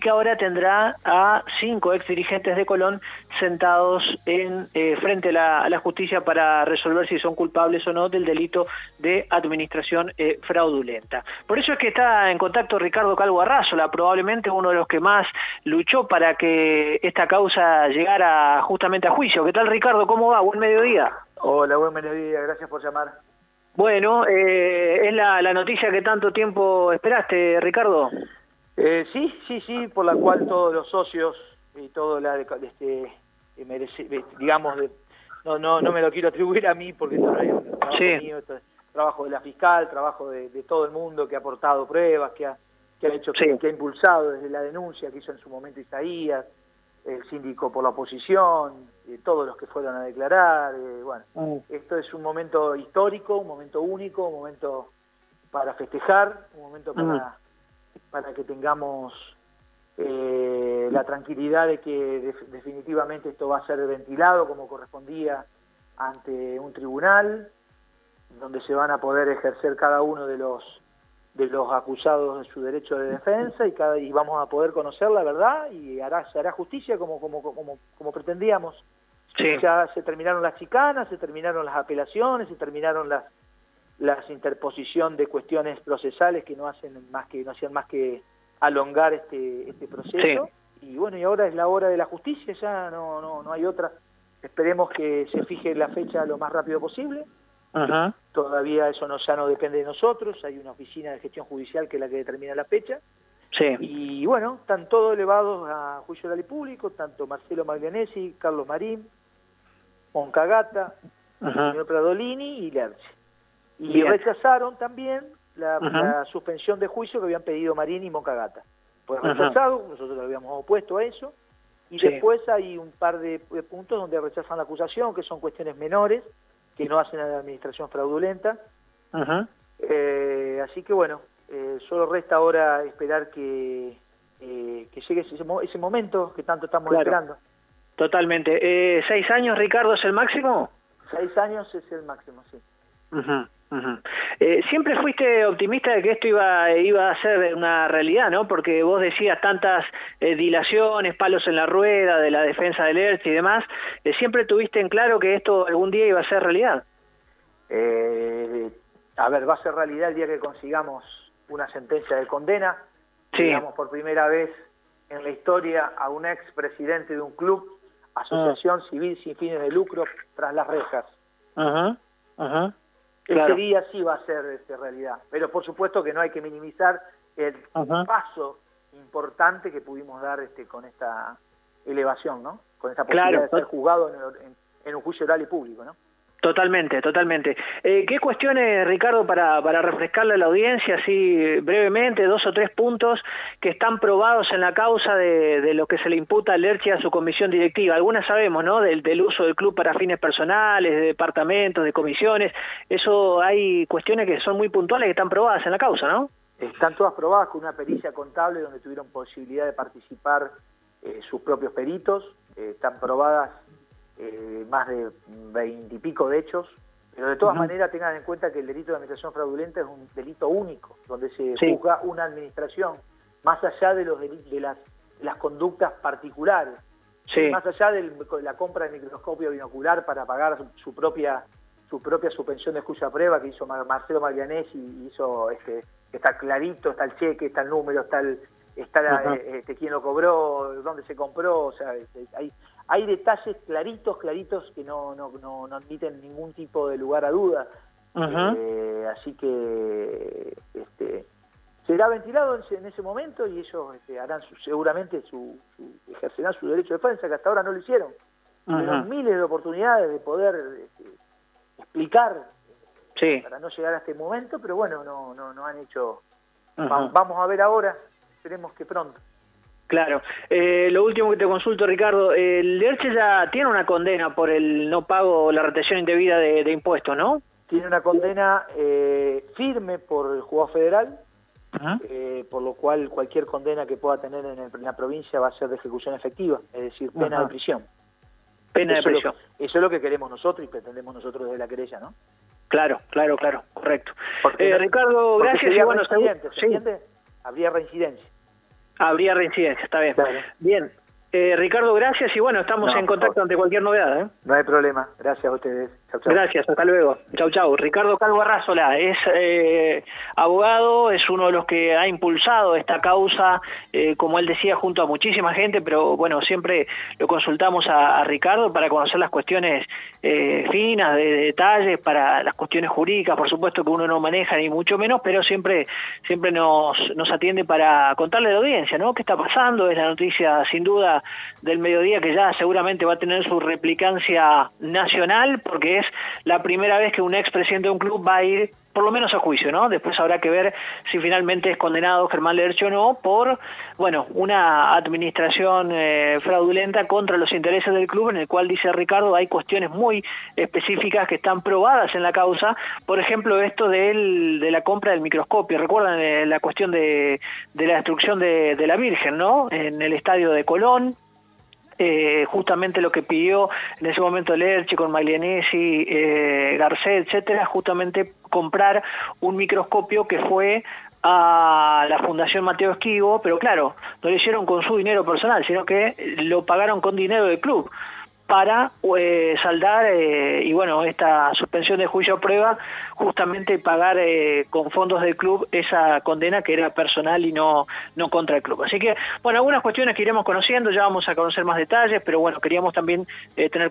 que ahora tendrá a 5 ex dirigentes de Colón sentados en frente a la justicia para resolver si son culpables o no del delito de administración fraudulenta. Por eso es que está en contacto Ricardo Calvo Arrazola, probablemente uno de los que más luchó para que esta causa llegara justamente a juicio. ¿Qué tal, Ricardo? ¿Cómo va? Buen mediodía. Hola, buen mediodía, gracias por llamar. Bueno, es la noticia que tanto tiempo esperaste, Ricardo. Sí, por la cual todos los socios y todo digamos, no me lo quiero atribuir a mí porque esto no es un trabajo mío, esto es trabajo de la fiscal, trabajo de todo el mundo que ha aportado pruebas, que ha hecho, que ha impulsado desde la denuncia que hizo en su momento Isaías, el síndico por la oposición, todos los que fueron a declarar. Esto es un momento histórico, un momento único, un momento para festejar, un momento para que tengamos la tranquilidad de que definitivamente esto va a ser ventilado como correspondía ante un tribunal, donde se van a poder ejercer cada uno de los acusados de su derecho de defensa y vamos a poder conocer la verdad y se hará justicia como pretendíamos. Sí. Ya se terminaron las chicanas, se terminaron las apelaciones, se terminaron las interposición de cuestiones procesales que no hacían más que alongar este proceso. Sí. Y bueno, y ahora es la hora de la justicia, ya no hay otra. Esperemos que se fije la fecha lo más rápido posible. Ajá. Todavía eso ya no depende de nosotros, hay una oficina de gestión judicial que es la que determina la fecha. Sí. Y bueno, están todos elevados a juicio oral y público, tanto Marcelo Maglianesi, Carlos Marín, Moncagata, señor Pradolini y Lerche. Y rechazaron también la suspensión de juicio que habían pedido Marín y Moncagata. Fue rechazado, nosotros lo habíamos opuesto a eso. Y después hay un par de puntos donde rechazan la acusación, que son cuestiones menores, que no hacen a la administración fraudulenta. Así que bueno, solo resta ahora esperar que llegue ese momento que tanto estamos esperando. Totalmente. 6 años, Ricardo, es el máximo? 6 años es el máximo, sí. Siempre fuiste optimista de que esto iba a ser una realidad, ¿no? Porque vos decías tantas dilaciones, palos en la rueda de la defensa del Lerche y demás. ¿Siempre tuviste en claro que esto algún día iba a ser realidad? A ver, va a ser realidad el día que consigamos una sentencia de condena. Sí. Digamos por primera vez en la historia a un expresidente de un club, asociación civil sin fines de lucro, tras las rejas. Ese día sí va a ser realidad, pero por supuesto que no hay que minimizar el paso importante que pudimos dar con esta elevación, ¿no? Con esta posibilidad de ser juzgado en un juicio oral y público, ¿no? Totalmente. ¿Qué cuestiones, Ricardo, para refrescarle a la audiencia, así brevemente, 2 o 3 puntos que están probados en la causa de lo que se le imputa a Lerche y a su comisión directiva? Algunas sabemos, ¿no? Del uso del club para fines personales, de departamentos, de comisiones. Eso, hay cuestiones que son muy puntuales que están probadas en la causa, ¿no? Están todas probadas con una pericia contable donde tuvieron posibilidad de participar sus propios peritos. Están probadas más de 20 y pico de hechos, pero de todas maneras tengan en cuenta que el delito de administración fraudulenta es un delito único, donde se juzga una administración, más allá de las conductas particulares, más allá de la compra de microscopio binocular para pagar su propia suspensión de excusa prueba que hizo Marcelo Maglianesi, y hizo está clarito, está el cheque, está el número, está quién lo cobró, dónde se compró, o sea, hay detalles claritos que no admiten ningún tipo de lugar a duda. Así que será ventilado en ese momento y ellos harán seguramente ejercerán su derecho de defensa, que hasta ahora no lo hicieron. Tuvieron miles de oportunidades de poder explicar para no llegar a este momento, pero bueno, no han hecho. Vamos a ver ahora, esperemos que pronto. Claro. Lo último que te consulto, Ricardo, el Lerche ya tiene una condena por el no pago o la retención indebida de impuestos, ¿no? Tiene una condena firme por el juzgado federal, por lo cual cualquier condena que pueda tener en la provincia va a ser de ejecución efectiva, es decir, pena de prisión. Pena de prisión. Eso es lo que queremos nosotros y pretendemos nosotros desde la querella, ¿no? Claro, correcto. Ricardo, gracias. Sería reincidente, ¿se entiende? Habría reincidencia. Habría reincidencia, está bien. Claro. Bien. Ricardo, gracias y bueno, estamos en contacto ante cualquier novedad. No hay problema. Gracias a ustedes. Chau, chau. Gracias, hasta luego. Chau, chau. Ricardo Calvo Arrazola es abogado, es uno de los que ha impulsado esta causa, como él decía, junto a muchísima gente, pero bueno, siempre lo consultamos a Ricardo para conocer las cuestiones finas, de detalles, para las cuestiones jurídicas, por supuesto que uno no maneja ni mucho menos, pero siempre nos atiende para contarle a la audiencia, ¿no? ¿Qué está pasando? Es la noticia sin duda del mediodía que ya seguramente va a tener su replicancia nacional, porque es la primera vez que un expresidente de un club va a ir por lo menos a juicio, ¿no? Después habrá que ver si finalmente es condenado Germán Lerche o no por, bueno, una administración fraudulenta contra los intereses del club, en el cual, dice Ricardo, hay cuestiones muy específicas que están probadas en la causa. Por ejemplo, esto de la compra del microscopio. ¿Recuerdan la cuestión de la destrucción de la Virgen, ¿no? En el estadio de Colón. Justamente lo que pidió en ese momento Lerche con Maglianesi, Garcés, etcétera, justamente comprar un microscopio que fue a la Fundación Mateo Esquivo, pero claro, no lo hicieron con su dinero personal, sino que lo pagaron con dinero del club para saldar y bueno, esta suspensión de juicio a prueba, justamente pagar con fondos del club esa condena que era personal y no contra el club. Así que, bueno, algunas cuestiones que iremos conociendo, ya vamos a conocer más detalles, pero bueno, queríamos también tener